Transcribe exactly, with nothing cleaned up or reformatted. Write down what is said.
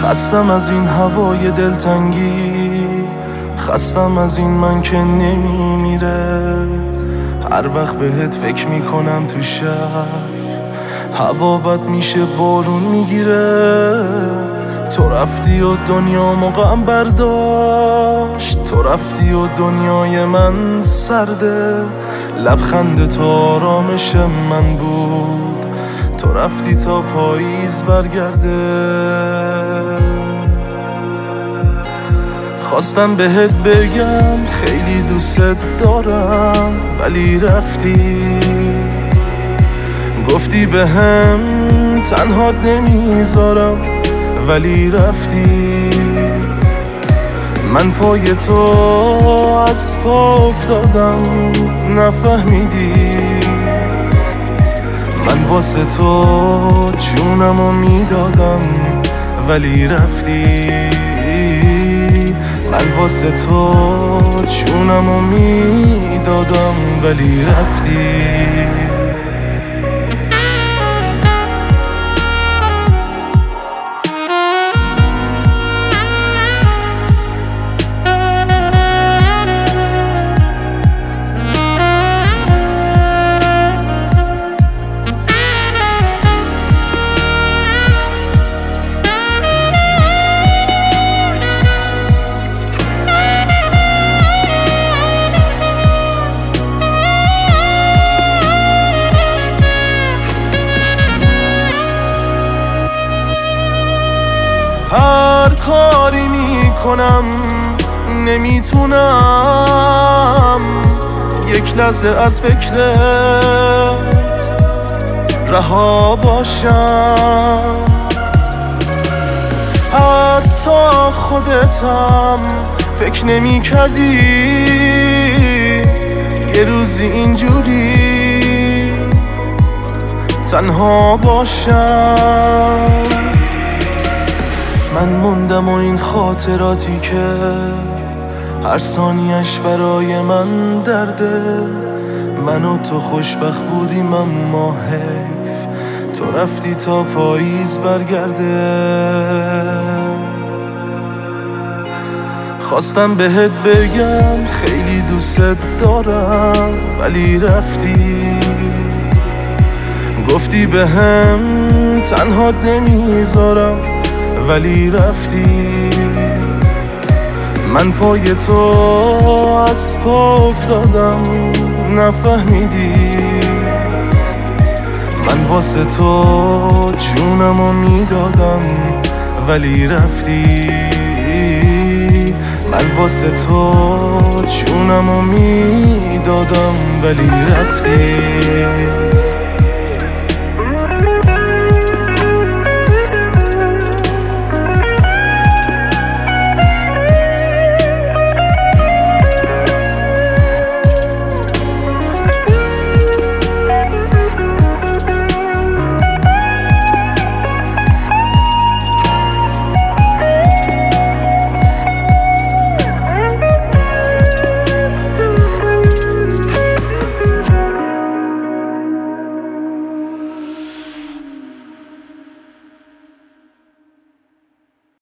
خستم از این هوای دلتنگی، خستم از این من که نمیمیره. هر وقت بهت فکر میکنم تو شهر، هوا بد میشه بارون میگیره. تو رفتی و دنیا غم برداشت، تو رفتی و دنیای من سرده. لبخند تو آرامش من بود، تو رفتی تا پاییز برگرده. خواستم بهت بگم خیلی دوست دارم، ولی رفتی. گفتی بهم تنهات نمیذارم، ولی رفتی. من پای تو از پا افتادم، نفهمیدی. من واسه تو جونمو میدادم، ولی رفتی. من واسه تو جونمو میدادم، ولی رفتی. هر کاری میکنم نمیتونم یک لحظه از فکرت رها باشم. حتی خودتم فکر نمی کردی یه روزی اینجوری تنها باشم. من موندم و این خاطراتی که هر ثانیش برای من درده. من و تو خوشبخت بودیم اما حیف تو رفتی تا پاییز برگرده. خواستم بهت بگم خیلی دوست دارم، ولی رفتی. گفتی بهم تنهات نمیذارم، ولی رفتی. من پای تو از پا افتادم، نفهمیدی. من واسه تو جونمو میدادم، ولی رفتی. من واسه تو جونمو میدادم، ولی رفتی.